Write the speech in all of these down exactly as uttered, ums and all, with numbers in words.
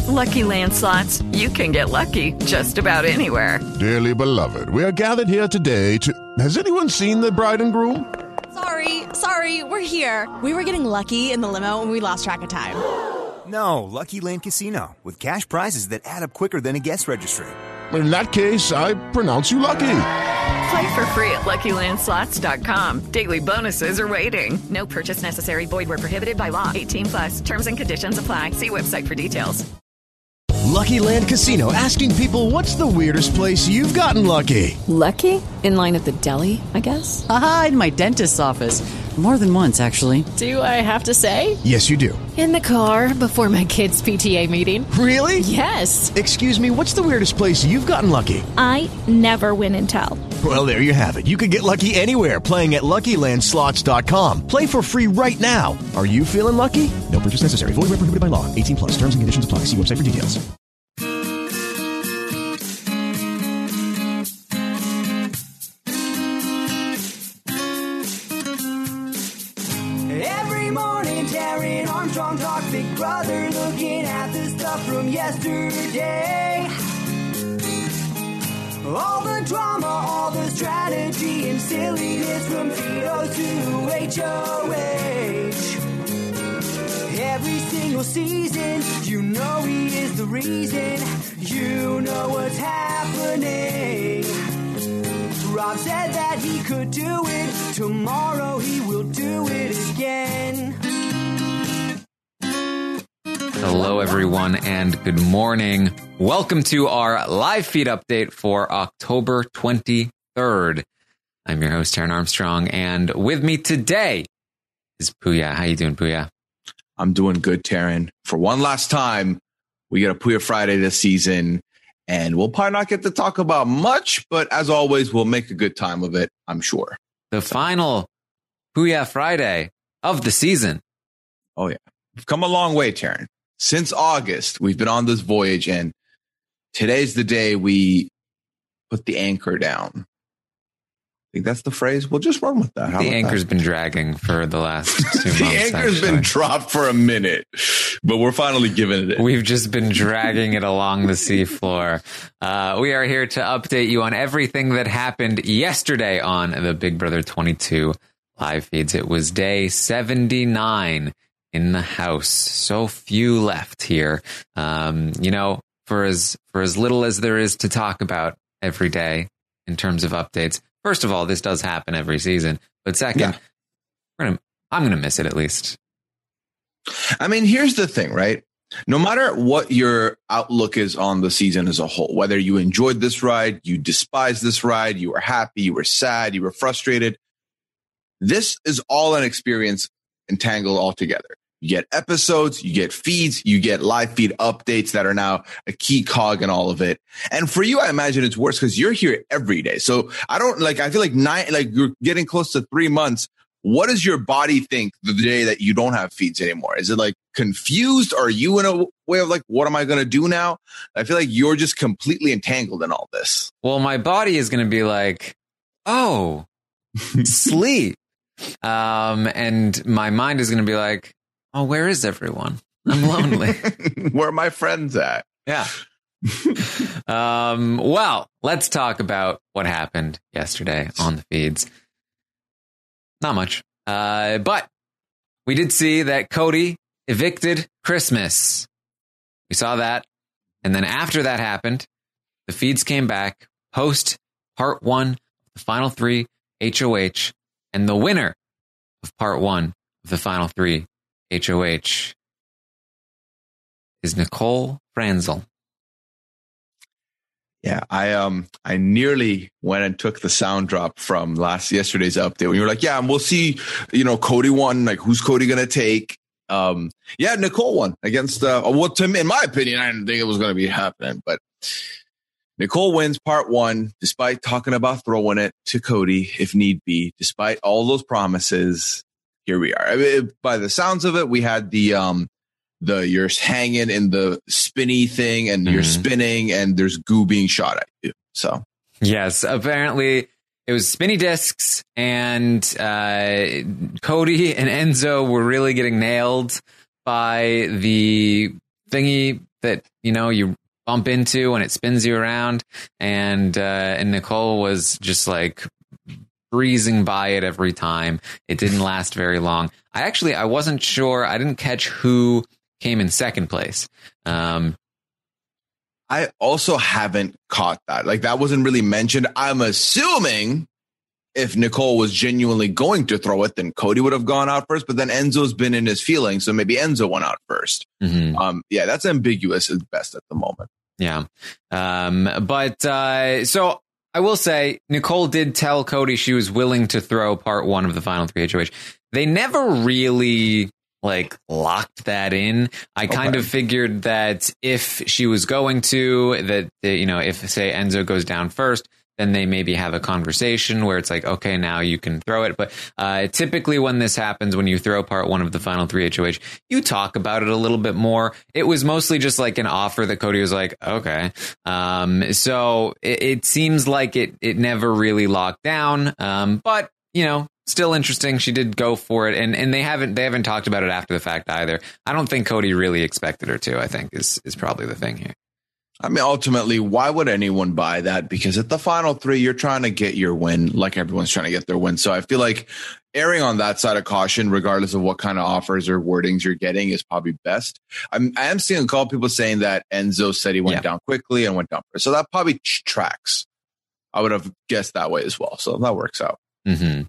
With Lucky Land Slots, you can get lucky just about anywhere. Dearly beloved, we are gathered here today to... Has anyone seen the bride and groom? Sorry, sorry, we're here. We were getting lucky in the limo and we lost track of time. No, Lucky Land Casino, with cash prizes that add up quicker than a guest registry. In that case, I pronounce you lucky. Play for free at Lucky Land Slots dot com. Daily bonuses are waiting. No purchase necessary. Void where prohibited by law. eighteen plus. Terms and conditions apply. See website for details. Lucky Land Casino, asking people, what's the weirdest place you've gotten lucky? Lucky? In line at the deli, I guess? Aha, in my dentist's office. More than once, actually. Do I have to say? Yes, you do. In the car before my kids' P T A meeting. Really? Yes. Excuse me, what's the weirdest place you've gotten lucky? I never win and tell. Well, there you have it. You can get lucky anywhere, playing at Lucky Land Slots dot com. Play for free right now. Are you feeling lucky? No purchase necessary. Void where prohibited by law. eighteen plus. Terms and conditions apply. See website for details. Every morning, Taryn Armstrong talks Big Brother, looking at the stuff from yesterday. All the drama, all the strategy and silliness from Vito to H O H. Every single season, you know he is the reason. You know what's happening. Rob said that he could do it. Tomorrow he will do it again. Hello, everyone, and good morning. Welcome to our live feed update for October twenty-third. I'm your host, Taryn Armstrong, and with me today is Puya. How you doing, Puya? I'm doing good, Taryn. For one last time, we get a Puya Friday this season, and we'll probably not get to talk about much, but as always, we'll make a good time of it, I'm sure. The final Puya Friday of the season. Oh, yeah. We've come a long way, Taryn. Since August, we've been on this voyage, and today's the day we put the anchor down. I think that's the phrase. We'll just run with that. How the anchor's that? been dragging for the last two months. The anchor's actually. been dropped for a minute, but we're finally giving it in. We've just been dragging it along the seafloor. Uh, we are here to update you on everything that happened yesterday on the Big Brother twenty-two live feeds. It was day seventy-nine in the house. So few left here. Um, you know, for as for as little as there is to talk about every day in terms of updates. First of all, this does happen every season. But second, yeah. we're gonna, I'm going to miss it at least. I mean, here's the thing, right? No matter what your outlook is on the season as a whole, whether you enjoyed this ride, you despised this ride, you were happy, you were sad, you were frustrated, this is all an experience entangled all together. You get episodes, you get feeds, you get live feed updates that are now a key cog in all of it. And for you, I imagine it's worse because you're here every day. So I don't like, I feel like nine, like you're getting close to three months. What does your body think the day that you don't have feeds anymore? Is it like confused? Are you in a way of like, what am I going to do now? I feel like you're just completely entangled in all this. Well, my body is going to be like, oh, sleep. Um, and my mind is going to be like, oh, where is everyone? I'm lonely. Where are my friends at? Yeah. um, well, let's talk about what happened yesterday on the feeds. Not much. Uh, but we did see that Cody evicted Christmas. We saw that. And then after that happened, the feeds came back post part one, the final three, H O H, and the winner of part one of the final three, H O H, is Nicole Franzel. Yeah, I um I nearly went and took the sound drop from last yesterday's update when you were like, yeah, we'll see, you know, Cody won. Like, who's Cody gonna take? Um, yeah, Nicole won against uh, what to me, in my opinion, I didn't think it was gonna be happening, but Nicole wins part one, despite talking about throwing it to Cody if need be, despite all those promises. Here we are. I mean, by the sounds of it, we had the um the you're hanging in the spinny thing and mm-hmm. you're spinning and there's goo being shot at you. So yes, apparently it was spinny discs and uh, Cody and Enzo were really getting nailed by the thingy that, you know, you bump into and it spins you around. And, uh, and Nicole was just like breezing by it every time. It didn't last very long. I actually, I wasn't sure. I didn't catch who came in second place. Um, I also haven't caught that. Like, that wasn't really mentioned. I'm assuming if Nicole was genuinely going to throw it, then Cody would have gone out first. But then Enzo's been in his feelings, so maybe Enzo went out first. Mm-hmm. Um, yeah, that's ambiguous at best at the moment. Yeah. Um, but uh, so I will say Nicole did tell Cody she was willing to throw part one of the final three H O H. They never really like locked that in. I okay. kind of figured that if she was going to, that, you know, if say Enzo goes down first, then they maybe have a conversation where it's like, okay, now you can throw it. But uh, typically when this happens, when you throw part one of the final three H O H, you talk about it a little bit more. It was mostly just like an offer that Cody was like, okay. Um, so it, it seems like it, it never really locked down. Um, but, you know, still interesting. She did go for it, and and they haven't they haven't talked about it after the fact either. I don't think Cody really expected her to. I think is is probably the thing here. I mean, ultimately, why would anyone buy that? Because at the final three, you're trying to get your win, like everyone's trying to get their win. So I feel like erring on that side of caution, regardless of what kind of offers or wordings you're getting, is probably best. I'm I am seeing a couple people saying that Enzo said he went yeah. down quickly and went down first. So that probably tracks. I would have guessed that way as well. So that works out. Mm-hmm.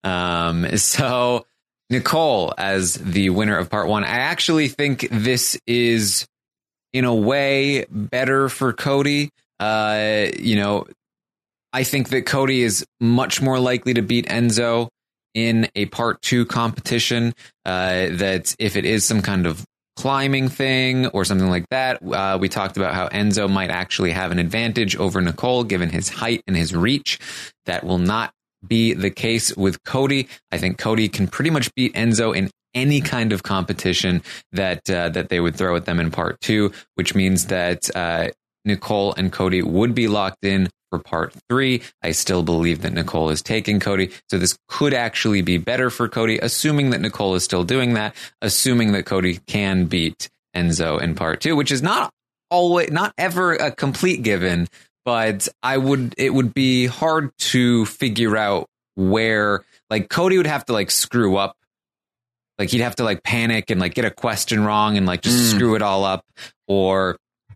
Um, so Nicole as the winner of part one, I actually think this is in a way better for Cody. Uh, you know, I think that Cody is much more likely to beat Enzo in a part two competition. Uh, that if it is some kind of climbing thing or something like that, uh, we talked about how Enzo might actually have an advantage over Nicole given his height and his reach. That will not be the case with Cody. I think Cody can pretty much beat Enzo in any kind of competition that uh, that they would throw at them in part two, which means that uh, Nicole and Cody would be locked in for part three. I still believe that Nicole is taking Cody, so this could actually be better for Cody, assuming that Nicole is still doing that, assuming that Cody can beat Enzo in part two, which is not always, not ever a complete given. But I would, it would be hard to figure out where, like, Cody would have to like screw up, like he'd have to like panic and like get a question wrong and like just mm. screw it all up, or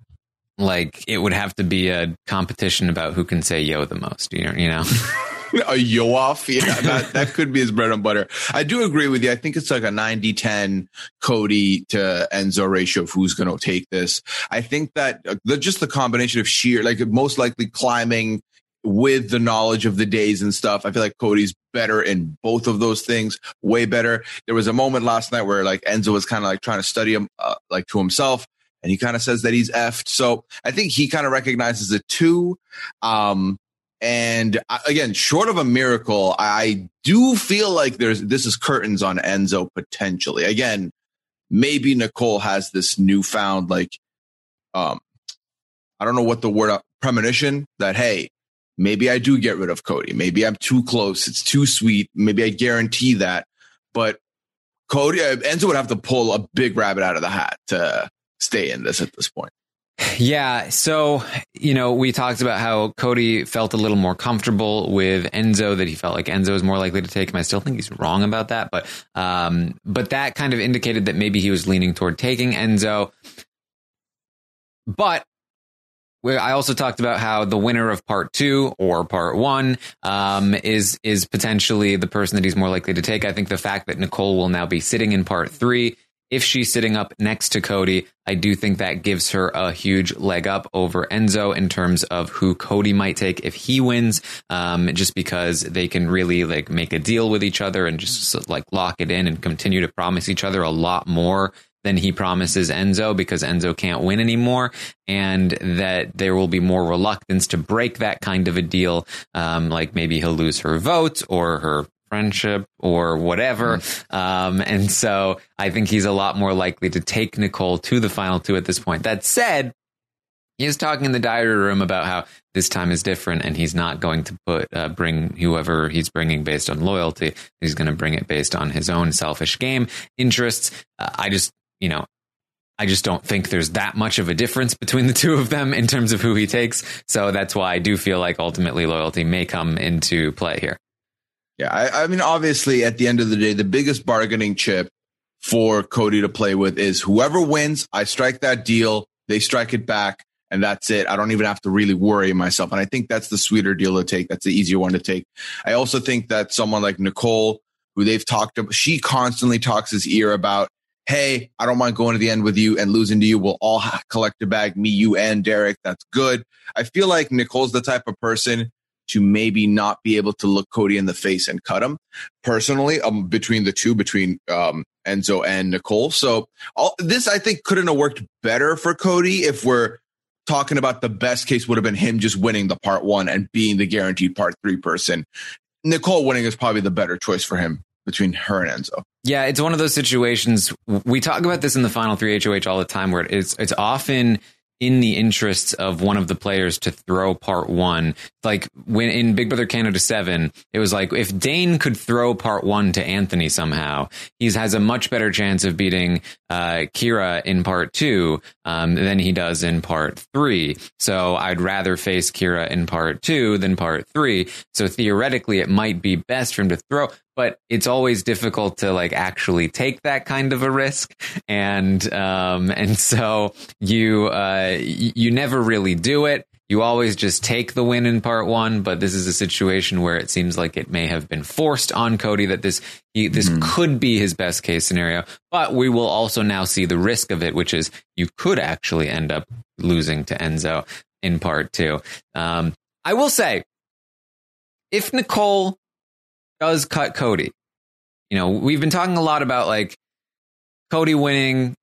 like it would have to be a competition about who can say yo the most. You know, you know. A yo off, yeah, that, that could be his bread and butter. I do agree with you. I think it's like a ninety ten Cody to Enzo ratio of who's going to take this. I think that the, just the combination of sheer, like most likely climbing with the knowledge of the days and stuff. I feel like Cody's better in both of those things, way better. There was a moment last night where like Enzo was kind of like trying to study him uh, like to himself, and he kind of says that he's effed. So I think he kind of recognizes it too. Um, And again, short of a miracle, I do feel like there's this is curtains on Enzo potentially. Again, maybe Nicole has this newfound, like, um, I don't know what the word, premonition that, hey, maybe I do get rid of Cody. Maybe I'm too close. It's too sweet. Maybe I guarantee that. But Cody, Enzo would have to pull a big rabbit out of the hat to stay in this at this point. Yeah. So, you know, we talked about how Cody felt a little more comfortable with Enzo, that he felt like Enzo is more likely to take him. I still think he's wrong about that. But um, but that kind of indicated that maybe he was leaning toward taking Enzo. But I also talked about how the winner of part two or part one um, is is potentially the person that he's more likely to take. I think the fact that Nicole will now be sitting in part three, if she's sitting up next to Cody, I do think that gives her a huge leg up over Enzo in terms of who Cody might take if he wins, um, just because they can really like make a deal with each other and just like lock it in and continue to promise each other a lot more than he promises Enzo, because Enzo can't win anymore, and that there will be more reluctance to break that kind of a deal. Um, like maybe he'll lose her vote or her friendship or whatever. Mm. Um, and so I think he's a lot more likely to take Nicole to the final two at this point. That said, he is talking in the diary room about how this time is different and he's not going to put uh, bring whoever he's bringing based on loyalty. He's going to bring it based on his own selfish game interests. Uh, I just, you know, I just don't think there's that much of a difference between the two of them in terms of who he takes. So that's why I do feel like ultimately loyalty may come into play here. Yeah, I, I mean, obviously, at the end of the day, the biggest bargaining chip for Cody to play with is whoever wins, I strike that deal, they strike it back, and that's it. I don't even have to really worry myself. And I think that's the sweeter deal to take. That's the easier one to take. I also think that someone like Nicole, who they've talked about, she constantly talks his ear about, hey, I don't mind going to the end with you and losing to you. We'll all collect a bag, me, you, and Derek. That's good. I feel like Nicole's the type of person to maybe not be able to look Cody in the face and cut him. Personally, um, between the two, between um, Enzo and Nicole. So all, this, I think, couldn't have worked better for Cody if we're talking about the best case would have been him just winning the part one and being the guaranteed part three person. Nicole winning is probably the better choice for him between her and Enzo. Yeah, it's one of those situations. We talk about this in the Final Three H O H all the time, where it's it's often in the interests of one of the players to throw part one. Like when in Big Brother Canada seven, it was like if Dane could throw part one to Anthony somehow, he has a much better chance of beating uh, Kira in part two um, than he does in part three. So I'd rather face Kira in part two than part three. So theoretically, it might be best for him to throw. But it's always difficult to like actually take that kind of a risk, and um, and so you uh, you never really do it. You always just take the win in part one. But this is a situation where it seems like it may have been forced on Cody that this he, this mm. could be his best case scenario. But we will also now see the risk of it, which is you could actually end up losing to Enzo in part two. Um, I will say, if Nicole does cut Cody, you know, we've been talking a lot about like Cody winning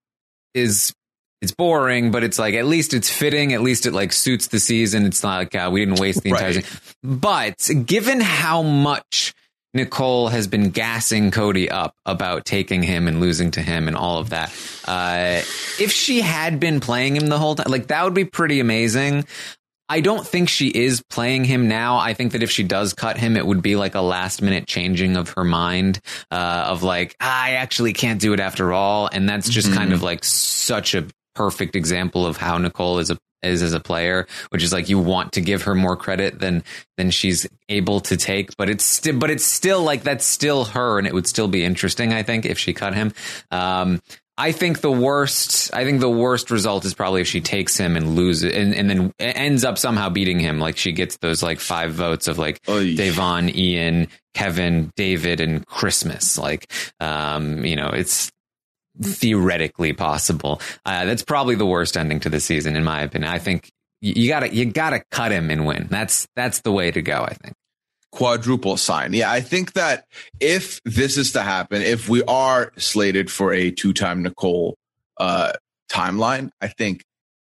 is it's boring, but it's like at least it's fitting, at least it like suits the season. It's not like uh, we didn't waste the entire right. season. But given how much Nicole has been gassing Cody up about taking him and losing to him and all of that, uh, if she had been playing him the whole time, like that would be pretty amazing. I don't think she is playing him now. I think that if she does cut him, it would be like a last minute changing of her mind uh, of like, I actually can't do it after all. And that's just mm-hmm. kind of like such a perfect example of how Nicole is a is as a player, which is like you want to give her more credit than than she's able to take. But it's still but it's still like that's still her. And it would still be interesting, I think, if she cut him. Um, I think the worst. I think the worst result is probably if she takes him and loses, and, and then ends up somehow beating him. Like she gets those like five votes of like Oy. Devon, Ian, Kevin, David, and Christmas. Like, um, you know, it's theoretically possible. Uh, that's probably the worst ending to the season, in my opinion. I think you gotta you gotta cut him and win. That's that's the way to go, I think. Quadruple sign. Yeah, I think that if this is to happen, if we are slated for a two-time Nicole uh, timeline, I think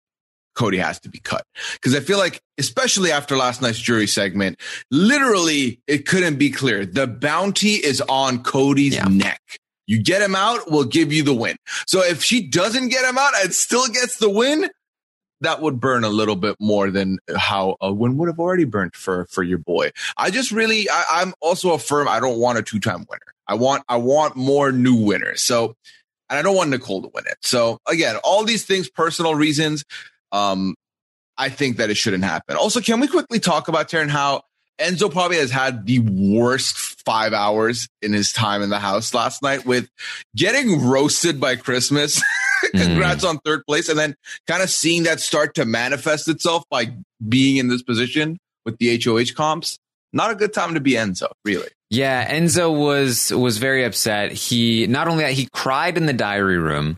Cody has to be cut. Because I feel like, especially after last night's jury segment, literally, it couldn't be clear. The bounty is on Cody's yeah. neck. You get him out, we'll give you the win. So if she doesn't get him out and still gets the win, that would burn a little bit more than how a win would have already burned for, for your boy. I just really, I, I'm also a firm. I don't want a two-time winner. I want, I want more new winners. So, and I don't want Nicole to win it. So again, all these things, personal reasons. Um, I think that it shouldn't happen. Also, can we quickly talk about, Taryn, how Enzo probably has had the worst five hours in his time in the house last night with getting roasted by Christmas. Congrats mm. on third place. And then kind of seeing that start to manifest itself by being in this position with the H O H comps. Not a good time to be Enzo, really. Yeah, Enzo was was very upset. He not only that, he cried in the diary room,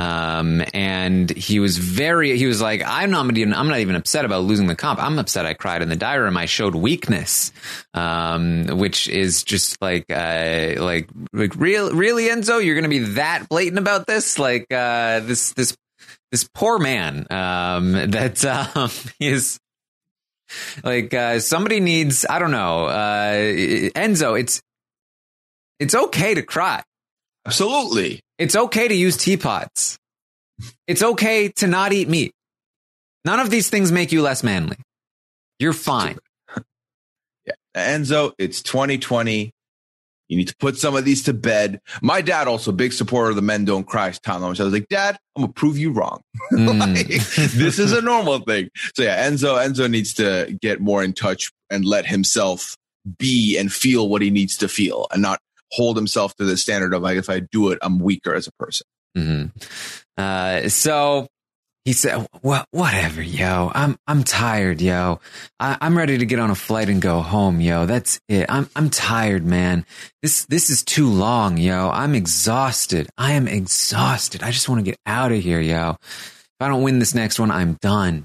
um, and he was very. He was like, "I'm not even. I'm not even upset about losing the comp. I'm upset. I cried in the diary room. I showed weakness, um, which is just like, uh, like, like, real, really, Enzo. You're going to be that blatant about this? Like, uh, this, this, this poor man um, that um, is." Like uh, somebody needs, I don't know, uh, Enzo, it's it's okay to cry. Absolutely. It's okay to use teapots. It's okay to not eat meat. None of these things make you less manly. You're fine. Yeah, Enzo, it's twenty twenty. You need to put some of these to bed. My dad also a big supporter of the Men Don't Cry timeline. So I was like, Dad, I'm gonna prove you wrong. Mm. Like, this is a normal thing. So yeah, Enzo Enzo needs to get more in touch and let himself be and feel what he needs to feel, and not hold himself to the standard of like, if I do it, I'm weaker as a person. Mm-hmm. Uh, so. He said, "Well, whatever, yo. I'm I'm tired, yo. I, I'm ready to get on a flight and go home, yo. That's it. I'm I'm tired, man. This this is too long, yo. I'm exhausted. I am exhausted. I just want to get out of here, yo. If I don't win this next one, I'm done."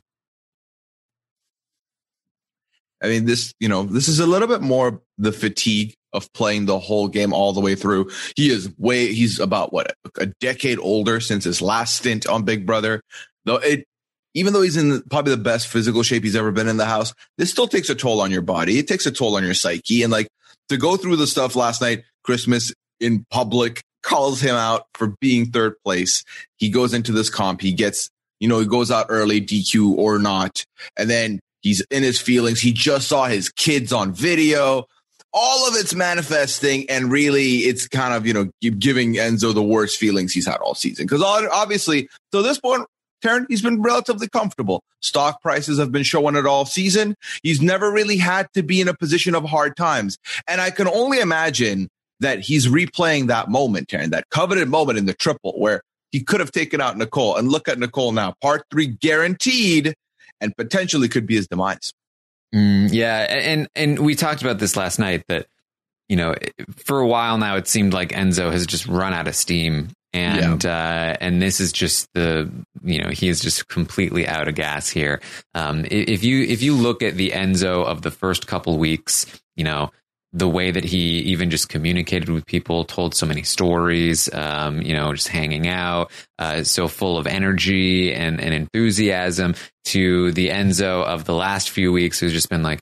I mean, this, you know, this is a little bit more the fatigue of playing the whole game all the way through. He is way, he's about what, a decade older since his last stint on Big Brother. Though it, even though he's in probably the best physical shape he's ever been in the house, this still takes a toll on your body. It takes a toll on your psyche. And like, to go through the stuff last night, Christmas in public calls him out for being third place. He goes into this comp. He gets, you know, he goes out early, D Q or not. And then he's in his feelings. He just saw his kids on video. All of it's manifesting, and really it's kind of, you know, giving Enzo the worst feelings he's had all season. Because obviously, to this point, Taryn, he's been relatively comfortable. Stock prices have been showing it all season. He's never really had to be in a position of hard times. And I can only imagine that he's replaying that moment, Taryn, that coveted moment in the triple where he could have taken out Nicole. And look at Nicole now, part three guaranteed, and potentially could be his demise. Mm, yeah. And, and we talked about this last night that, you know, for a while now, it seemed like Enzo has just run out of steam. And, yeah. uh, and this is just the, you know, he is just completely out of gas here. Um, if you, if you look at the Enzo of the first couple weeks, you know, the way that he even just communicated with people, told so many stories, um, you know, just hanging out, uh, so full of energy and, and enthusiasm, to the Enzo of the last few weeks who's just been like,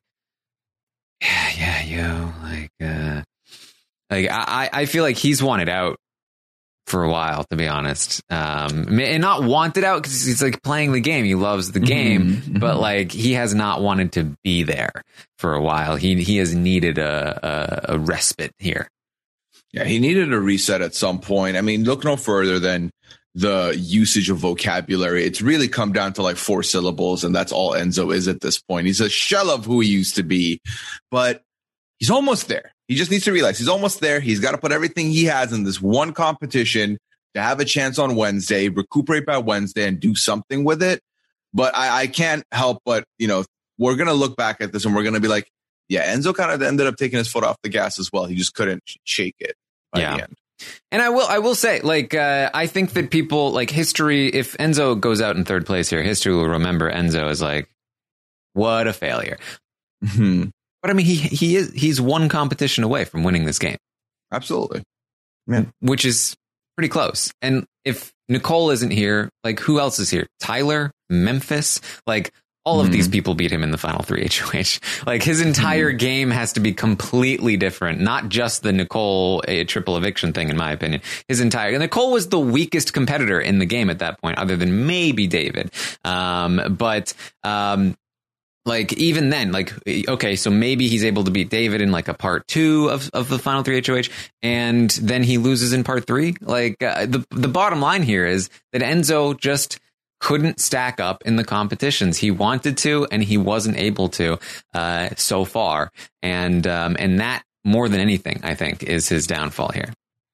yeah, yeah, yo, like, uh, like I, I feel like he's wanted out for a while, to be honest, um, and not wanted out because he's like playing the game. He loves the game, mm-hmm. but like he has not wanted to be there for a while. He he has needed a, a, a respite here. Yeah, he needed a reset at some point. I mean, look no further than the usage of vocabulary. It's really come down to like four syllables, and that's all Enzo is at this point. He's a shell of who he used to be, but he's almost there. He just needs to realize he's almost there. He's got to put everything he has in this one competition to have a chance on Wednesday, recuperate by Wednesday, and do something with it. But I, I can't help but, you know, we're going to look back at this and we're going to be like, yeah, Enzo kind of ended up taking his foot off the gas as well. He just couldn't shake it by yeah. the end. And I will, I will say, like, uh, I think that people, like, history, if Enzo goes out in third place here, history will remember Enzo as like, what a failure. Mm-hmm. But I mean, he he is he's one competition away from winning this game. Absolutely. Yeah. Which is pretty close. And if Nicole isn't here, like, who else is here? Tyler, Memphis, like, all of mm-hmm. these people beat him in the final three H O H. Like, his entire mm-hmm. game has to be completely different, not just the Nicole a triple eviction thing, in my opinion. His entire and Nicole was the weakest competitor in the game at that point, other than maybe David. Um, but um, like, even then, like, okay, so maybe he's able to beat David in like a part two of, of the final three H O H, and then he loses in part three. Like, uh, the the bottom line here is that Enzo just couldn't stack up in the competitions. He wanted to, and he wasn't able to uh, so far. And um, and that, more than anything, I think, is his downfall here.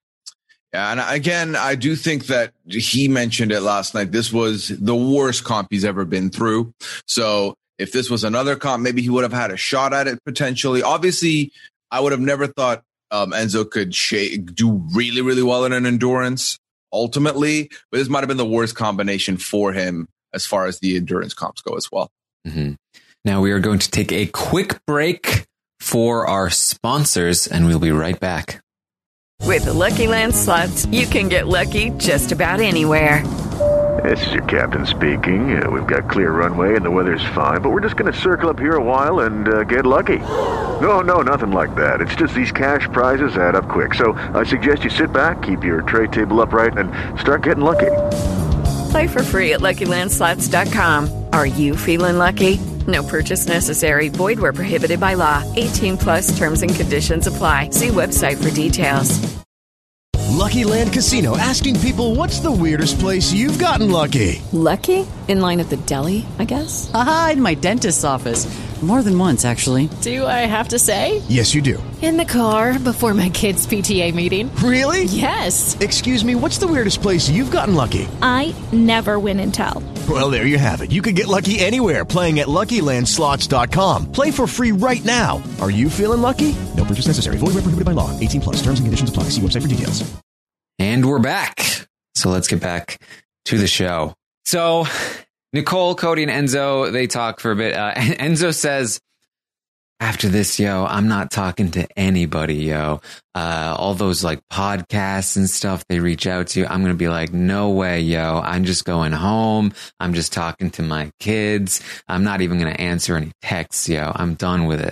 Yeah, and again, I do think that he mentioned it last night. This was the worst comp he's ever been through. So if this was another comp, maybe he would have had a shot at it potentially. Obviously, I would have never thought um, Enzo could shake, do really, really well in an endurance ultimately, but this might have been the worst combination for him as far as the endurance comps go as well. Mm-hmm. Now we are going to take a quick break for our sponsors, and we'll be right back. With the Lucky Land Slots, you can get lucky just about anywhere. This is your captain speaking. Uh, we've got clear runway and the weather's fine, but we're just going to circle up here a while and uh, get lucky. No, no, nothing like that. It's just these cash prizes add up quick. So I suggest you sit back, keep your tray table upright, and start getting lucky. Play for free at Lucky Land Slots dot com. Are you feeling lucky? No purchase necessary. Void where prohibited by law. eighteen plus terms and conditions apply. See website for details. Lucky Land Casino, asking people, what's the weirdest place you've gotten lucky? Lucky? In line at the deli, I guess? Aha, in my dentist's office. More than once, actually. Do I have to say? Yes, you do. In the car before my kids' P T A meeting. Really? Yes. Excuse me, what's the weirdest place you've gotten lucky? I never win and tell. Well, there you have it. You can get lucky anywhere, playing at Lucky Land Slots dot com. Play for free right now. Are you feeling lucky? No purchase necessary. Void where prohibited by law. eighteen plus. Terms and conditions apply. See website for details. And we're back. So let's get back to the show. So Nicole, Cody, and Enzo, they talk for a bit. Uh, Enzo says, after this, yo, I'm not talking to anybody, yo. Uh, all those like podcasts and stuff they reach out to, I'm going to be like, no way, yo. I'm just going home. I'm just talking to my kids. I'm not even going to answer any texts, yo. I'm done with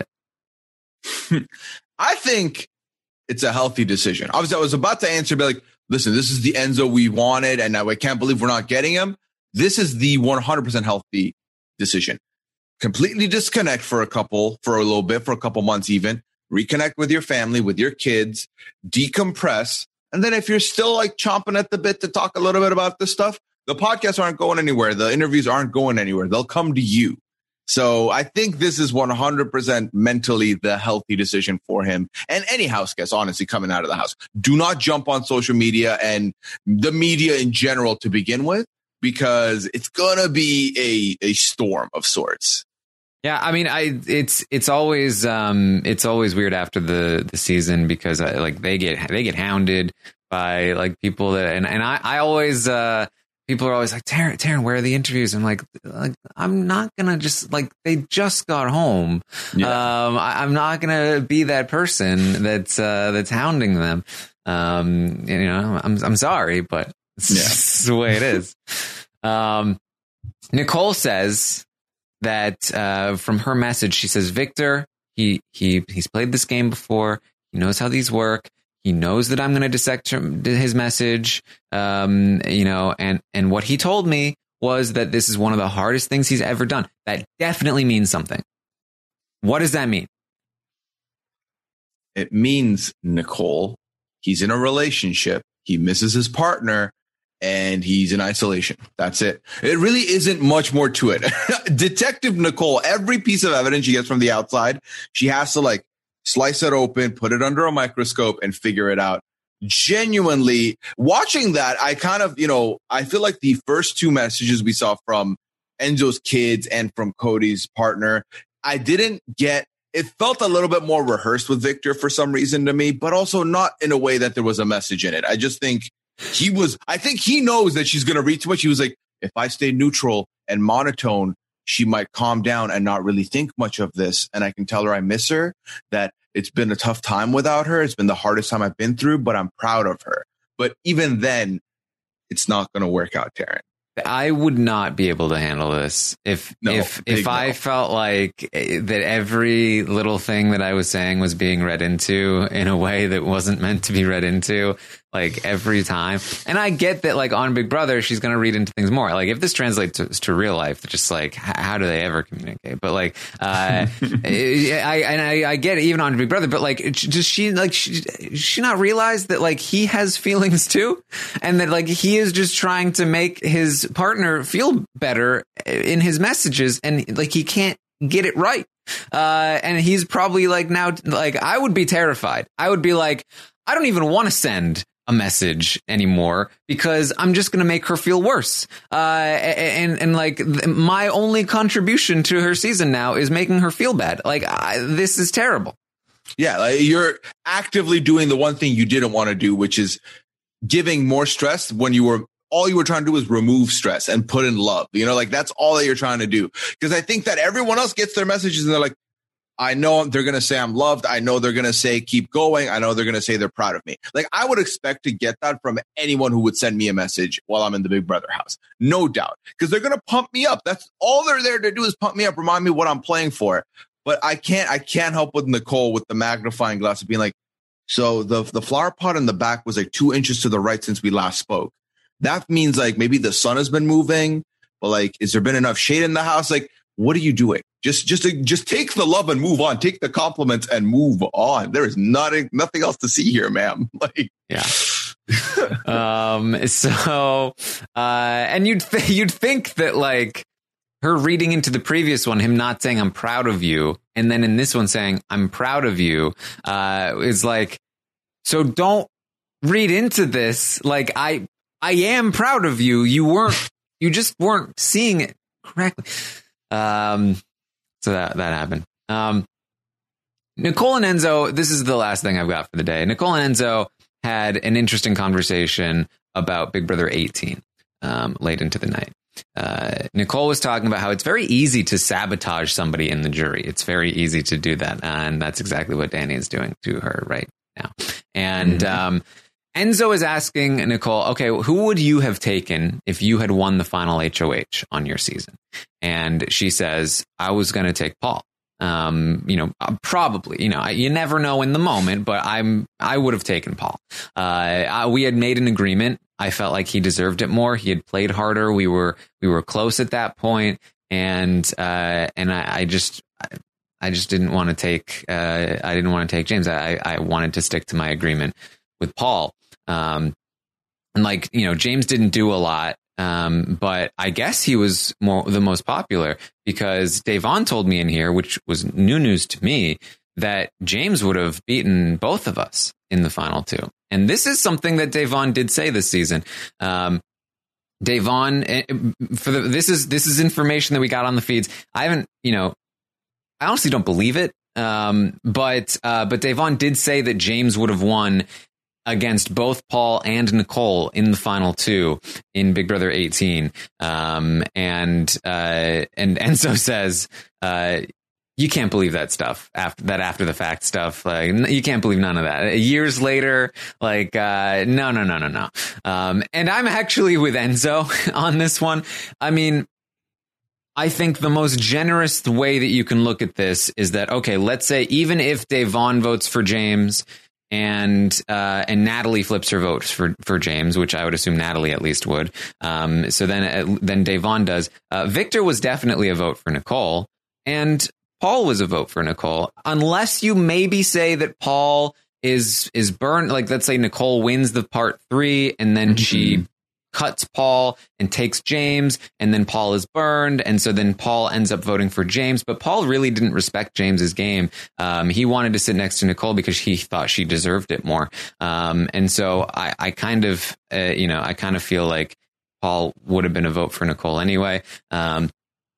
it. I think it's a healthy decision. Obviously, I was about to answer, be like, listen, this is the Enzo we wanted, and I can't believe we're not getting him. This is the one hundred percent healthy decision. Completely disconnect for a couple, for a little bit, for a couple months even. Reconnect with your family, with your kids, decompress. And then if you're still like chomping at the bit to talk a little bit about this stuff, the podcasts aren't going anywhere. The interviews aren't going anywhere. They'll come to you. So I think this is one hundred percent mentally the healthy decision for him and any house guest, honestly, coming out of the house. Do not jump on social media and the media in general to begin with, because it's going to be a, a storm of sorts. Yeah, I mean, I it's it's always um it's always weird after the, the season because I, like they get they get hounded by like people that and, and I, I always uh people are always like, Taryn, Taryn, where are the interviews? I'm like, like I'm not gonna just like they just got home. Yeah. Um, I, I'm not gonna be that person that's uh, that's hounding them. Um, you know, I'm I'm sorry, but it's yeah. just the way it is. Um, Nicole says that uh, from her message, she says, Victor, he he he's played this game before. He knows how these work. He knows that I'm going to dissect his message, um, you know, and, and what he told me was that this is one of the hardest things he's ever done. That definitely means something. What does that mean? It means, Nicole, he's in a relationship. He misses his partner and he's in isolation. That's it. It really isn't much more to it. Detective Nicole, every piece of evidence she gets from the outside, she has to like, slice it open, put it under a microscope and figure it out. Genuinely watching that, I kind of, you know, I feel like the first two messages we saw from Enzo's kids and from Cody's partner, I didn't get, it felt a little bit more rehearsed with Victor for some reason to me, but also not in a way that there was a message in it. I just think he was, I think he knows that she's going to read too much. He was like, if I stay neutral and monotone, she might calm down and not really think much of this. And I can tell her I miss her, that it's been a tough time without her. It's been the hardest time I've been through, but I'm proud of her. But even then, it's not going to work out, Taryn. I would not be able to handle this if no, if if no. I felt like that every little thing that I was saying was being read into in a way that wasn't meant to be read into, like every time. And I get that, like on Big Brother, she's going to read into things more. Like if this translates to, to real life, just like how do they ever communicate? But like, uh, I and I, I get it even on Big Brother. But like, does she like she, she not realize that like he has feelings too, and that like he is just trying to make his partner feel better in his messages, and like he can't get it right. Uh, and he's probably like now, like I would be terrified. I would be like, I don't even want to send a message anymore because I'm just going to make her feel worse. Uh, and, and like my only contribution to her season now is making her feel bad. Like I, this is terrible. Yeah. Like you're actively doing the one thing you didn't want to do, which is giving more stress when you were, all you were trying to do is remove stress and put in love. You know, like that's all that you're trying to do. Because I think that everyone else gets their messages and they're like, I know they're going to say I'm loved. I know they're going to say keep going. I know they're going to say they're proud of me. Like I would expect to get that from anyone who would send me a message while I'm in the Big Brother house. No doubt. Because they're going to pump me up. That's all they're there to do is pump me up, remind me what I'm playing for. But I can't, I can't help with Nicole with the magnifying glass of being like, so the, the flower pot in the back was like two inches to the right since we last spoke. That means like maybe the sun has been moving, but like, is there been enough shade in the house? Like, what are you doing? Just, just, just take the love and move on. Take the compliments and move on. There is nothing, nothing else to see here, ma'am. Like, yeah. um. So, uh, and you'd th- you'd think that like her reading into the previous one, him not saying I'm proud of you, and then in this one saying I'm proud of you, uh, is like, so don't read into this. Like I, I am proud of you. You weren't. You just weren't seeing it correctly. Um. So that, that happened. Um, Nicole and Enzo, this is the last thing I've got for the day. Nicole and Enzo had an interesting conversation about Big Brother eighteen um, late into the night. Uh, Nicole was talking about how it's very easy to sabotage somebody in the jury. It's very easy to do that. And that's exactly what Danny is doing to her right now. And mm-hmm. um, Enzo is asking Nicole, okay, who would you have taken if you had won the final H O H on your season? And she says, I was going to take Paul. Um, you know, probably, you know, you never know in the moment, but I'm, I would have taken Paul. Uh, I, we had made an agreement. I felt like he deserved it more. He had played harder. We were, we were close at that point. And, uh, and I, I just, I just didn't want to take, uh, I didn't want to take James. I, I wanted to stick to my agreement with Paul. Um, and like, you know, James didn't do a lot. Um, but I guess he was more the most popular because Davon told me in here, which was new news to me, that James would have beaten both of us in the final two. And this is something that Davon did say this season. Um, Davon, for the, this is this is information that we got on the feeds. I haven't, you know, I honestly don't believe it. Um, but uh, but Davon did say that James would have won against both Paul and Nicole in the final two in Big Brother eighteen. Um, and, uh, and Enzo says, uh, you can't believe that stuff after that, after the fact stuff. Like, you can't believe none of that. Years later, like, uh, no, no, no, no, no. Um, and I'm actually with Enzo on this one. I mean, I think the most generous way that you can look at this is that, okay, let's say even if Davon votes for James, and uh, and Natalie flips her vote for, for James, which I would assume Natalie at least would. Um, so then uh, then Davon does. Uh, Victor was definitely a vote for Nicole, and Paul was a vote for Nicole. Unless you maybe say that Paul is is burned, like let's say Nicole wins the part three, and then mm-hmm. she cuts Paul and takes James, and then Paul is burned, and so then Paul ends up voting for James. But Paul really didn't respect James's game. Um, he wanted to sit next to Nicole because he thought she deserved it more. Um, and so I, I kind of, uh, you know, I kind of feel like Paul would have been a vote for Nicole anyway. Um,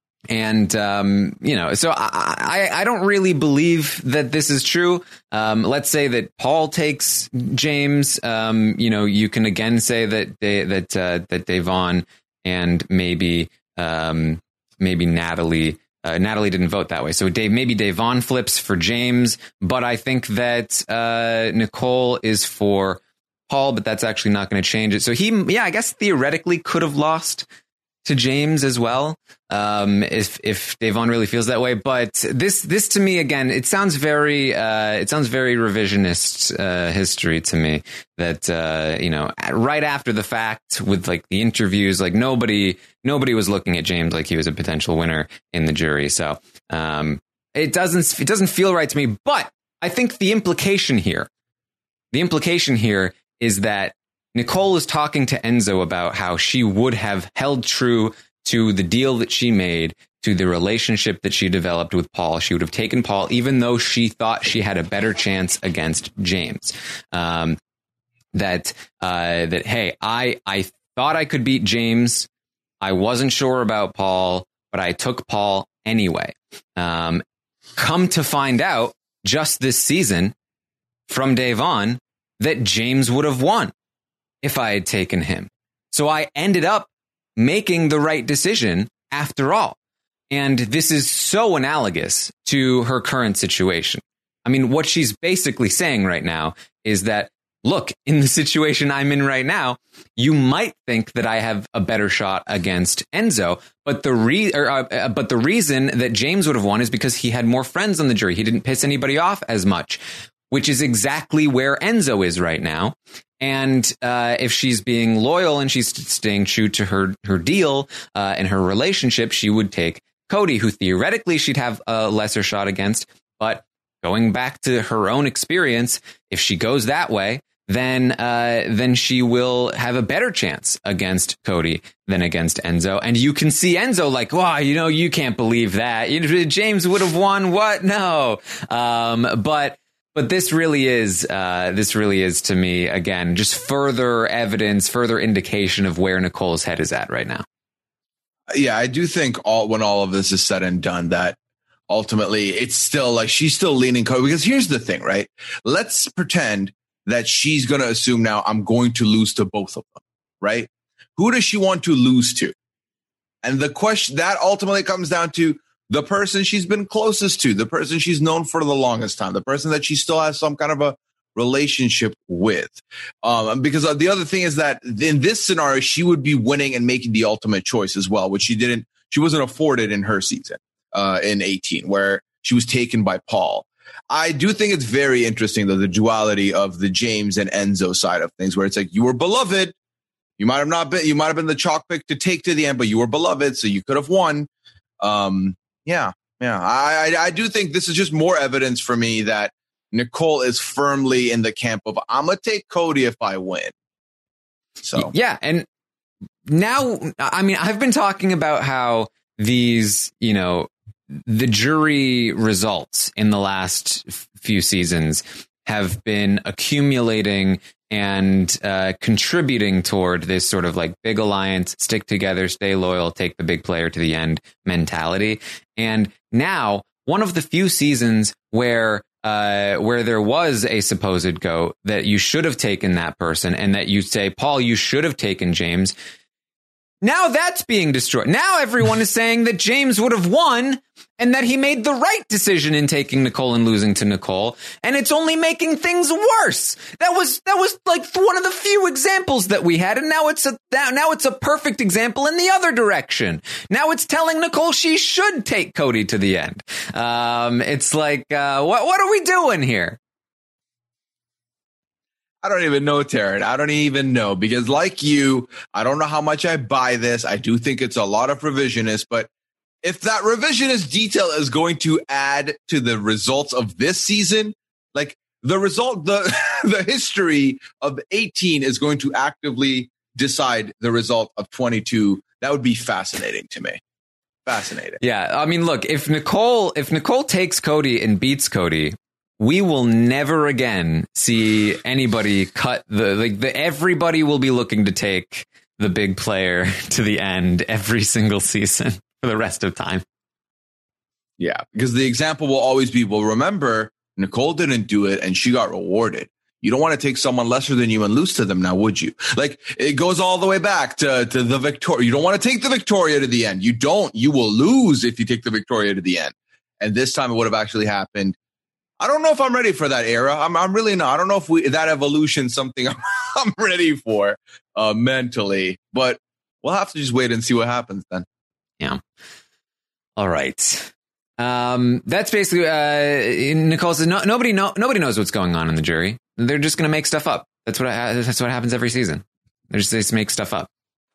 And, um, you know, so I, I, I don't really believe that this is true. Um, let's say that Paul takes James. Um, you know, you can again say that they, that, uh, that Davon and maybe, um, maybe Natalie, uh, Natalie didn't vote that way. So Dave, maybe Davon flips for James, but I think that, uh, Nicole is for Paul, but that's actually not going to change it. So he, yeah, I guess theoretically could have lost to James as well, um, if if Davon really feels that way. But this this to me again, it sounds very uh, it sounds very revisionist uh, history to me. That uh, you know, right after the fact with like the interviews, like nobody nobody was looking at James like he was a potential winner in the jury. So um, it doesn't it doesn't feel right to me. But I think the implication here, the implication here is that Nicole is talking to Enzo about how she would have held true to the deal that she made, to the relationship that she developed with Paul. She would have taken Paul, even though she thought she had a better chance against James. Um, that, uh, that, hey, I, I thought I could beat James. I wasn't sure about Paul, but I took Paul anyway. Um, come to find out just this season from Davon that James would have won if I had taken him. So I ended up making the right decision after all. And this is so analogous to her current situation. I mean, what she's basically saying right now is that, look, in the situation I'm in right now, you might think that I have a better shot against Enzo, but the re- or, uh, but the reason that James would have won is because he had more friends on the jury. He didn't piss anybody off as much, which is exactly where Enzo is right now. And uh, if she's being loyal and she's staying true to her her deal uh, and her relationship, she would take Cody, who theoretically she'd have a lesser shot against. But going back to her own experience, if she goes that way, then uh, then she will have a better chance against Cody than against Enzo. And you can see Enzo like, wow, you know, you can't believe that. James would have won. What? No. Um, but but this really is uh, this really is to me, again, just further evidence, further indication of where Nicole's head is at right now. Yeah, I do think all when all of this is said and done, that ultimately it's still like she's still leaning Cody. Because here's the thing, right? Let's pretend that she's going to assume now I'm going to lose to both of them, right? Who does she want to lose to? And the question that ultimately comes down to the person she's been closest to, the person she's known for the longest time, the person that she still has some kind of a relationship with. Um, because the other thing is that in this scenario, she would be winning and making the ultimate choice as well, which she didn't, she wasn't afforded in her season uh, in eighteen, where she was taken by Paul. I do think it's very interesting, though, the duality of the James and Enzo side of things, where it's like you were beloved. You might have not been, you might have been the chalk pick to take to the end, but you were beloved, so you could have won. Um, yeah, yeah. I, I, I do think this is just more evidence for me that Nicole is firmly in the camp of I'm gonna take Cody if I win. So yeah, and now, I mean, I've been talking about how these, you know, the jury results in the last few seasons have been accumulating and uh, contributing toward this sort of like big alliance, stick together, stay loyal, take the big player to the end mentality. And now one of the few seasons where uh, where there was a supposed GOAT that you should have taken that person and that you say, Paul, you should have taken James. Now that's being destroyed. Now everyone is saying that James would have won and that he made the right decision in taking Nicole and losing to Nicole. And it's only making things worse. That was that was like one of the few examples that we had. And now it's a now it's a perfect example in the other direction. Now it's telling Nicole she should take Cody to the end. Um, it's like, uh, what what are we doing here? I don't even know, Taryn. I don't even know, because like you, I don't know how much I buy this. I do think it's a lot of revisionist, but if that revisionist detail is going to add to the results of this season, like the result, the, the history of eighteen is going to actively decide the result of twenty-two. That would be fascinating to me. Fascinating. Yeah. I mean, look, if Nicole, if Nicole takes Cody and beats Cody, we will never again see anybody cut the, like the, everybody will be looking to take the big player to the end every single season for the rest of time. Yeah, because the example will always be, well, remember, Nicole didn't do it and she got rewarded. You don't want to take someone lesser than you and lose to them now, would you? Like, it goes all the way back to, to the Victoria. You don't want to take the Victoria to the end. You don't. You will lose if you take the Victoria to the end. And this time it would have actually happened. I don't know if I'm ready for that era. I'm, I'm really not. I don't know if we, that evolution is something I'm, I'm ready for uh, mentally, but we'll have to just wait and see what happens then. Yeah. All right. Um, that's basically, uh, Nicole says, no, nobody know, nobody knows what's going on in the jury. They're just going to make stuff up. That's what, that's what happens every season. They just, they just make stuff up.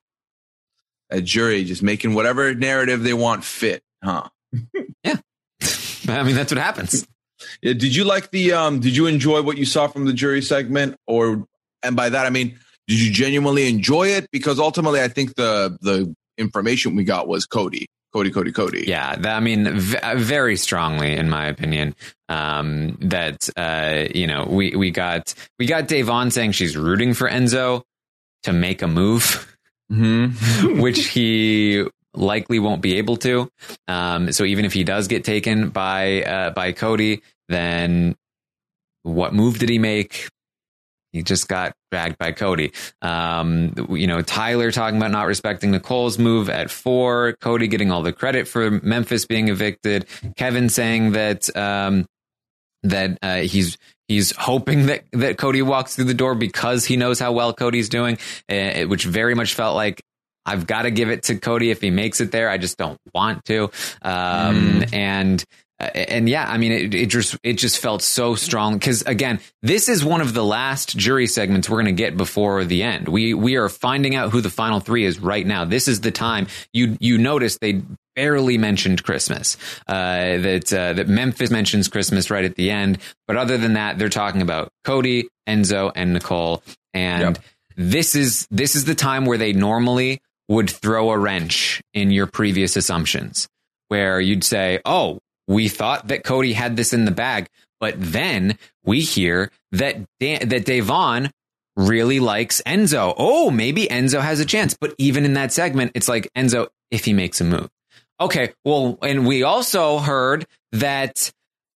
A jury just making whatever narrative they want fit, huh? Yeah. I mean, that's what happens. Yeah, did you like the, um, did you enjoy what you saw from the jury segment? Or, and by that, I mean, did you genuinely enjoy it? Because ultimately, I think the, the information we got was Cody, Cody, Cody, Cody. Yeah. That, I mean, v- very strongly, in my opinion, um, that, uh, you know, we, we got, we got Da'Vonne saying she's rooting for Enzo to make a move, mm-hmm. which he likely won't be able to. Um, so even if he does get taken by uh, by Cody, then what move did he make? He just got dragged by Cody. Um, you know, Tyler talking about not respecting Nicole's move at four. Cody getting all the credit for Memphis being evicted. Kevin saying that um, that uh, he's he's hoping that that Cody walks through the door because he knows how well Cody's doing, uh, which very much felt like, I've got to give it to Cody if he makes it there. I just don't want to. Um, mm. And uh, and yeah, I mean, it, it just it just felt so strong because, again, this is one of the last jury segments we're going to get before the end. We we are finding out who the final three is right now. This is the time. You you notice they barely mentioned Christmas. Uh, that uh, that Memphis mentions Christmas right at the end, but other than that, they're talking about Cody, Enzo, and Nicole. And yep. this is this is the time where they normally would throw a wrench in your previous assumptions, where you'd say, "Oh, we thought that Cody had this in the bag," but then we hear that Dan- that Da'Vonne really likes Enzo. Oh, maybe Enzo has a chance. But even in that segment, it's like, Enzo, if he makes a move. Okay, well, and we also heard that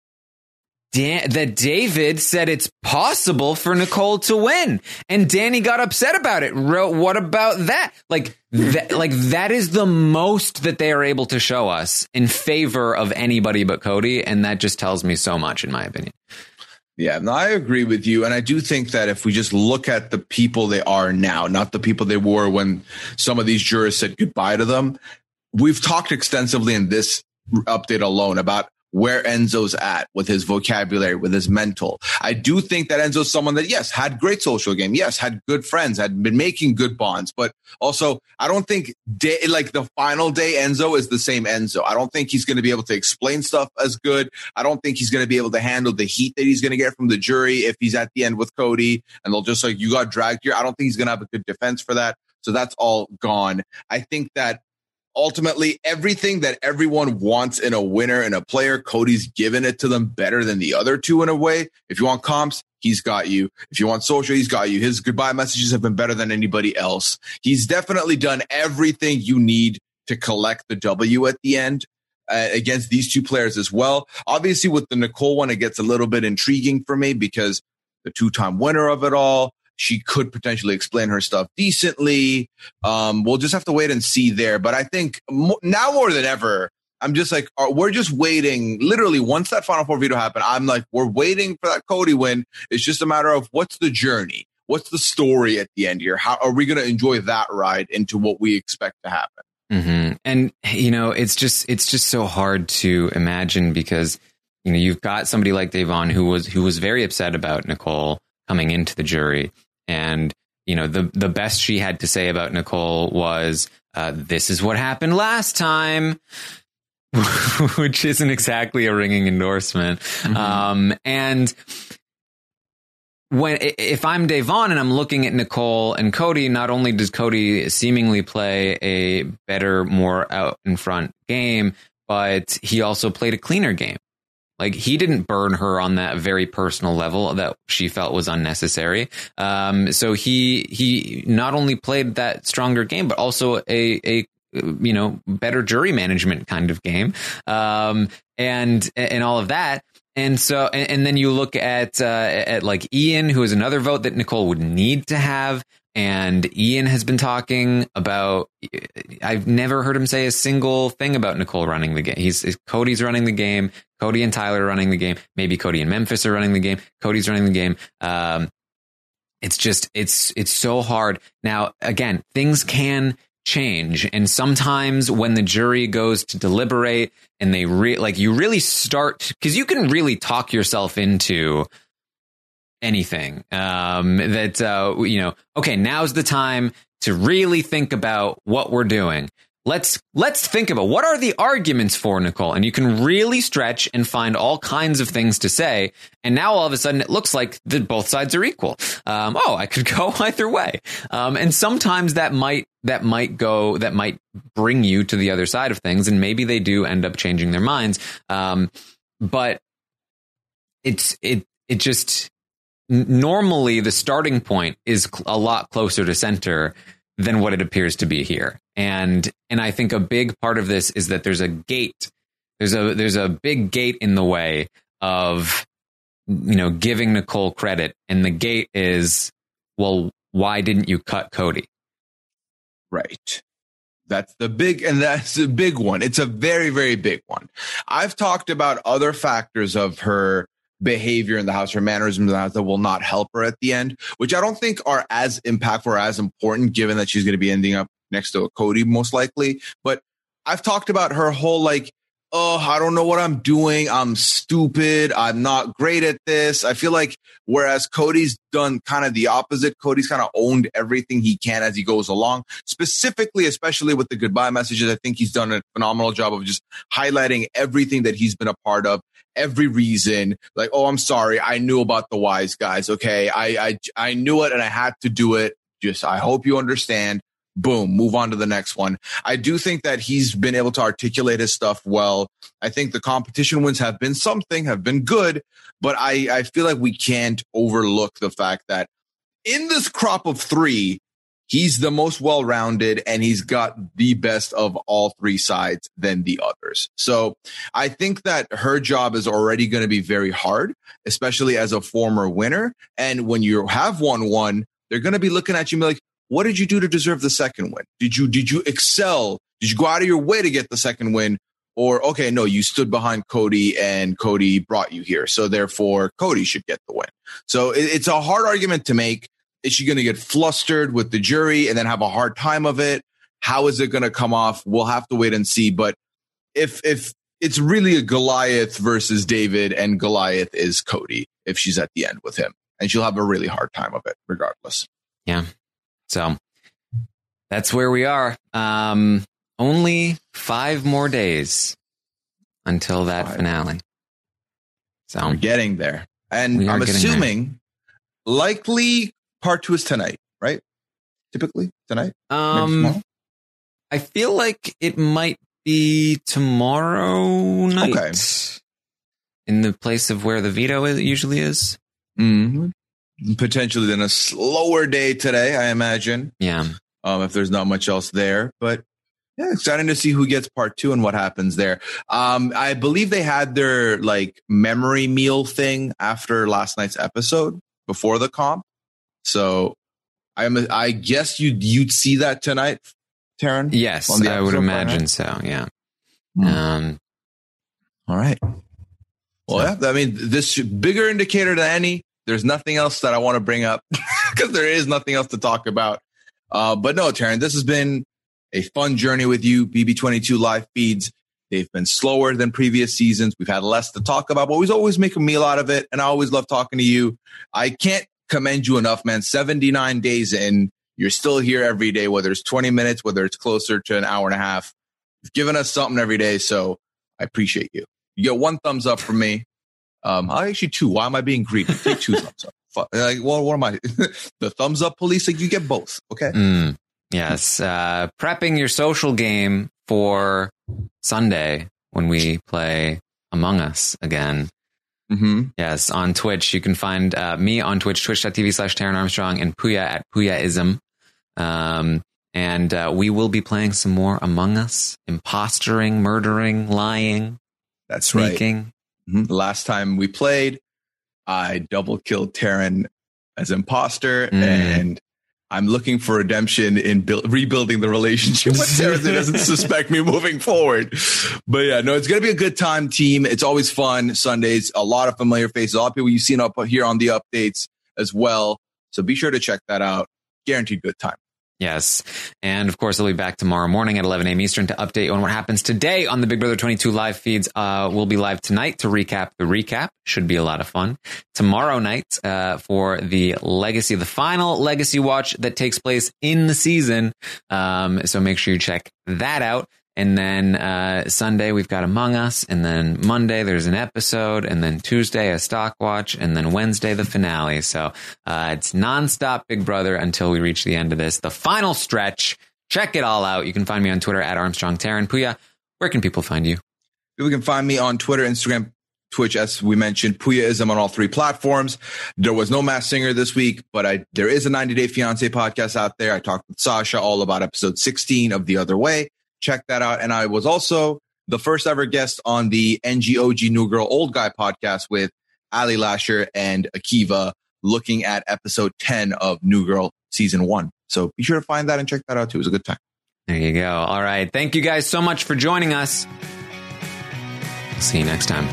Dan- that David said it's possible for Nicole to win, and Danny got upset about it. Wrote, what about that? Like, that, like that is the most that they are able to show us in favor of anybody but Cody, and that just tells me so much, in my opinion. Yeah, no, I agree with you. And I do think that if we just look at the people they are now, not the people they were when some of these jurors said goodbye to them, we've talked extensively in this update alone about where Enzo's at with his vocabulary, with his mental. I do think that Enzo's someone that, yes, had great social game. Yes, had good friends, had been making good bonds. But also, I don't think day, like the final day Enzo is the same Enzo. I don't think he's going to be able to explain stuff as good. I don't think he's going to be able to handle the heat that he's going to get from the jury if he's at the end with Cody and they'll just like, you got dragged here. I don't think he's going to have a good defense for that. So that's all gone. I think that ultimately, everything that everyone wants in a winner and a player, Cody's given it to them better than the other two in a way. If you want comps, he's got you. If you want social, he's got you. His goodbye messages have been better than anybody else. He's definitely done everything you need to collect the W at the end uh, against these two players as well. Obviously, with the Nicole one, it gets a little bit intriguing for me because the two-time winner of it all, she could potentially explain her stuff decently. Um, we'll just have to wait and see there. But I think mo- now more than ever, I'm just like, uh, we're just waiting. Literally, once that Final Four veto happened, I'm like, we're waiting for that Cody win. It's just a matter of what's the journey? What's the story at the end here? How are we going to enjoy that ride into what we expect to happen? Mm-hmm. And, you know, it's just it's just so hard to imagine because, you know, you've got somebody like Da'Vonne who was who was very upset about Nicole coming into the jury. And, you know, the, the best she had to say about Nicole was, uh, this is what happened last time, which isn't exactly a ringing endorsement. Mm-hmm. Um, and when if I'm Da'Vonne and I'm looking at Nicole and Cody, not only does Cody seemingly play a better, more out in front game, but he also played a cleaner game. Like, he didn't burn her on that very personal level that she felt was unnecessary. Um, so he he not only played that stronger game, but also a a you know better jury management kind of game, um, and and all of that. And so, and, and then you look at uh, at like Ian, who is another vote that Nicole would need to have. And Ian has been talking about, I've never heard him say a single thing about Nicole running the game. He's Cody's running the game. Cody and Tyler are running the game. Maybe Cody and Memphis are running the game. Cody's running the game. Um, it's just, it's, it's so hard. Now, again, things can change. And sometimes when the jury goes to deliberate and they re- like you really start, because you can really talk yourself into anything um, that, uh, you know, okay, now's the time to really think about what we're doing. Let's let's think about what are the arguments for Nicole. And you can really stretch and find all kinds of things to say. And now all of a sudden it looks like that both sides are equal. Um, oh, I could go either way. Um, and sometimes that might that might go that might bring you to the other side of things. And maybe they do end up changing their minds. Um, but it's it it just. Normally, the starting point is a lot closer to center than what it appears to be here. And and I think a big part of this is that there's a gate. There's a there's a big gate in the way of, you know, giving Nicole credit. And the gate is, well, why didn't you cut Cody? Right. That's the big, and that's the big one. It's a very, very big one. I've talked about other factors of her behavior in the house, her mannerisms in the house that will not help her at the end, which I don't think are as impactful or as important, given that she's going to be ending up next to a Cody most likely. But I've talked about her whole like oh, I don't know what I'm doing. I'm stupid. I'm not great at this. I feel like whereas Cody's done kind of the opposite, Cody's kind of owned everything he can as he goes along, specifically, especially with the goodbye messages. I think he's done a phenomenal job of just highlighting everything that he's been a part of, every reason. Like, oh, I'm sorry. I knew about the wise guys. Okay. I, I, I knew it and I had to do it. Just, I hope you understand. Boom, move on to the next one. I do think that he's been able to articulate his stuff well. I think the competition wins have been something, have been good, but I, I feel like we can't overlook the fact that in this crop of three, he's the most well-rounded and he's got the best of all three sides than the others. So I think that her job is already going to be very hard, especially as a former winner. And when you have won one, they're going to be looking at you and be like, what did you do to deserve the second win? Did you did you excel? Did you go out of your way to get the second win? Or, okay, no, you stood behind Cody and Cody brought you here. So therefore, Cody should get the win. So it, it's a hard argument to make. Is she going to get flustered with the jury and then have a hard time of it? How is it going to come off? We'll have to wait and see. But if if it's really a Goliath versus David and Goliath is Cody, if she's at the end with him, and she'll have a really hard time of it regardless. Yeah. So that's where we are. Um, only five more days until that five. finale. So we're getting there. And I'm assuming there. likely part two is tonight, right? Typically tonight? Um, I feel like it might be tomorrow night. Okay. In the place of where the veto is, usually is. Mm-hmm. Potentially then a slower day today, I imagine. Yeah. Um, if there's not much else there. But yeah, exciting to see who gets part two and what happens there. Um, I believe they had their like memory meal thing after last night's episode before the comp. So I'm, I guess you'd, you'd see that tonight, Taryn? Yes, I would imagine so. Yeah. Mm. Um, All right. Well, yeah, I mean, this bigger indicator than any. There's nothing else that I want to bring up because there is nothing else to talk about. Uh, but no, Taryn, this has been a fun journey with you. B B twenty-two live feeds. They've been slower than previous seasons. We've had less to talk about, but we always make a meal out of it. And I always love talking to you. I can't commend you enough, man. seventy-nine days in, you're still here every day, whether it's twenty minutes, whether it's closer to an hour and a half. You've given us something every day. So I appreciate you. You get one thumbs up from me. Um, I actually two. Why am I being greedy? Take two thumbs up. Fuck. Like, well, what am I? The thumbs up police? Like, you get both. Okay. Mm, yes. Uh, prepping your social game for Sunday when we play Among Us again. Mm-hmm. Yes. On Twitch, you can find uh, me on Twitch, twitch.tv slash Taryn Armstrong and Puya at Puyaism. Um, and uh, we will be playing some more Among Us, impostering, murdering, lying. That's sneaking. Right. Mm-hmm. Last time we played, I double killed Taryn as imposter, mm. and I'm looking for redemption in bu- rebuilding the relationship with Taryn that doesn't suspect me moving forward. But yeah, no, it's going to be a good time, team. It's always fun. Sundays, a lot of familiar faces, a lot of people you've seen up here on the updates as well. So be sure to check that out. Guaranteed good time. Yes. And of course, I'll be back tomorrow morning at eleven a.m. Eastern to update you on what happens today on the Big Brother twenty-two live feeds. Uh, we'll be live tonight to recap the recap. Should be a lot of fun. Tomorrow night uh, for the Legacy, the final Legacy watch that takes place in the season. Um, so make sure you check that out. And then uh, Sunday, we've got Among Us. And then Monday, there's an episode. And then Tuesday, a stock watch. And then Wednesday, the finale. So uh, it's nonstop Big Brother until we reach the end of this. The final stretch. Check it all out. You can find me on Twitter at Armstrong Taryn. Puya, where can people find you? People can find me on Twitter, Instagram, Twitch, as we mentioned. Puyaism on all three platforms. There was no Masked Singer this week, but I there is a ninety day Fiancé podcast out there. I talked with Sasha all about episode sixteen of The Other Way. Check that out. And I was also the first ever guest on the N G O G New Girl Old Guy podcast with Ali Lasher and Akiva, looking at episode ten of New Girl season one. So be sure to find that and check that out too. It was a good time. There you go. All right. Thank you guys so much for joining us. See you next time.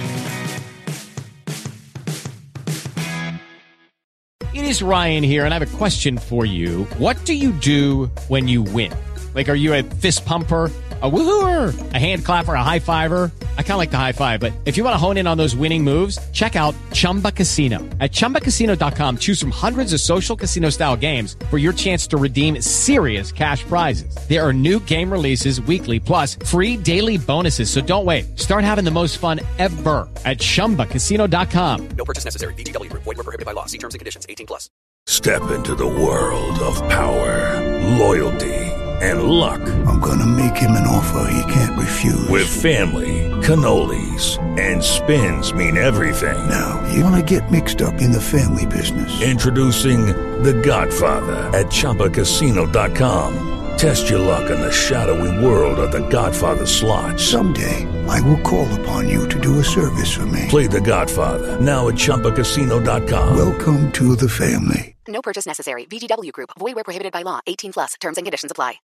It is Ryan here, and I have a question for you. What do you do when you win? Like, are you a fist pumper? A woohooer, a hand clapper, a high fiver. I kind of like the high five, but if you want to hone in on those winning moves, check out Chumba Casino. At chumba casino dot com, choose from hundreds of social casino style games for your chance to redeem serious cash prizes. There are new game releases weekly, plus free daily bonuses. So don't wait. Start having the most fun ever at chumba casino dot com. No purchase necessary. V G W Group. Void where prohibited by law. See terms and conditions. eighteen plus. Step into the world of power, loyalty, and luck. I'm gonna make him an offer he can't refuse. With family, cannolis, and spins mean everything. Now, you wanna get mixed up in the family business. Introducing The Godfather at chumba casino dot com. Test your luck in the shadowy world of The Godfather slot. Someday, I will call upon you to do a service for me. Play The Godfather, now at chumba casino dot com. Welcome to the family. No purchase necessary. V G W Group. Void where prohibited by law. eighteen plus. Terms and conditions apply.